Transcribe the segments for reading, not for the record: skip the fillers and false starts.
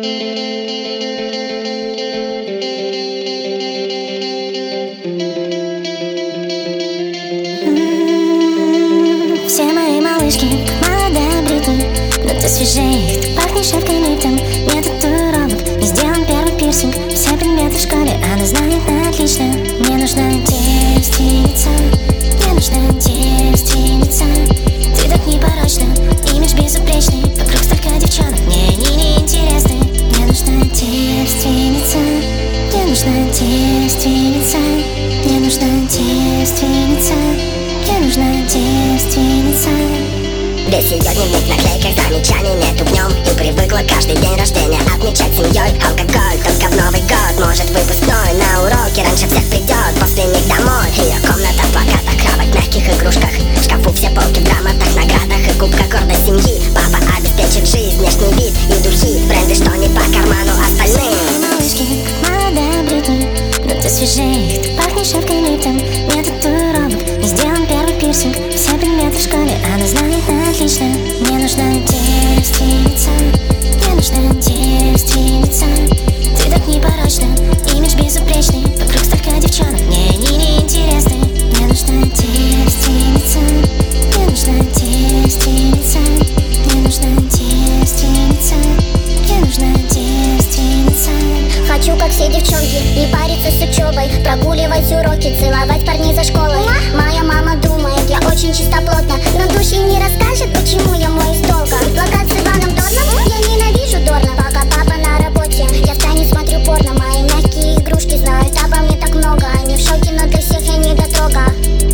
Все мои малышки, молодая Бритни, но ты свежей, ты пахнешь эвкалиптом. Нет татуировок, не сделан первый пирсинг. Все предметы в школе она знает отлично. Мне нужна девственница, мне нужна девственница. Ты так непорочна, имидж безупречный. Вокруг столько девчонок, мне они не интересны. Мне нужна девственница, мне нужна девственница, мне нужна девственница, мне нужна девственница. Весь ее дневник в наклейках с замечаниями в нем. И привыкла каждый день рождения отмечать семьей. Алкоголь только в Новый год, может выпускной. На уроки раньше всех придет, после них домой. Ее комната в плакатах, кровать в мягких игрушках. В шкафу все полки в грамотах, наградах и кубках гордой семьи. Папа обеспечит жизнь, внешний вид и духи. Бренды, что не по карману остальным. Малышки, молодая Бритни, но ты свежей, ты пахнешь эвкалиптом. Нет татуировок, не сделан первый пирсинг. Все предметы в школе она знает отлично. Мне нужна девственница, мне нужна девственница. Ты так непорочна, имидж безупречный. Вокруг столько девчонок, мне они не интересны. Мне нужна девственница, мне нужна девственница, мне нужна девственница, мне нужна девственница. Хочу, как все девчонки, не париться с учебой, прогуливать уроки, целовать парней за школой. Моя мама думает, я очень чистоплотна, но души не расскажет, почему я моюсь долго. Плакат с Иваном Дорном, я ненавижу Дорна. Пока папа на работе, я в тайне смотрю порно. Мои мягкие игрушки знают обо мне так много. Они в шоке, но для всех я не дотрога.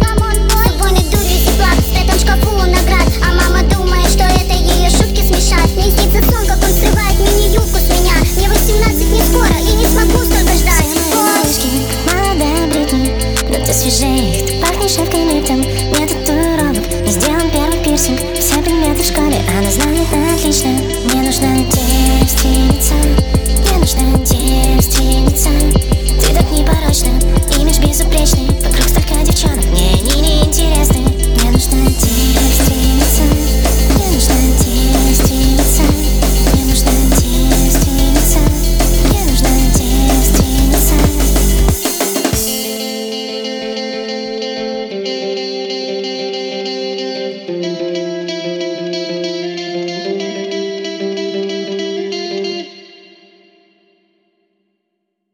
С убойной дурью тепла, в этом шкафу наград. А мама думает, что это ее шутки смешат. Мне снится сон, как он срывает мини-юбку с меня. Мне 18 не скоро и не смогу столько ждать. Молодая Бритни, но ты свежей, ты пахнешь эвкалиптом. Нет татуировок, не сделан первый пирсинг. Все предметы в школе она знает отлично. Мне нужна девственница,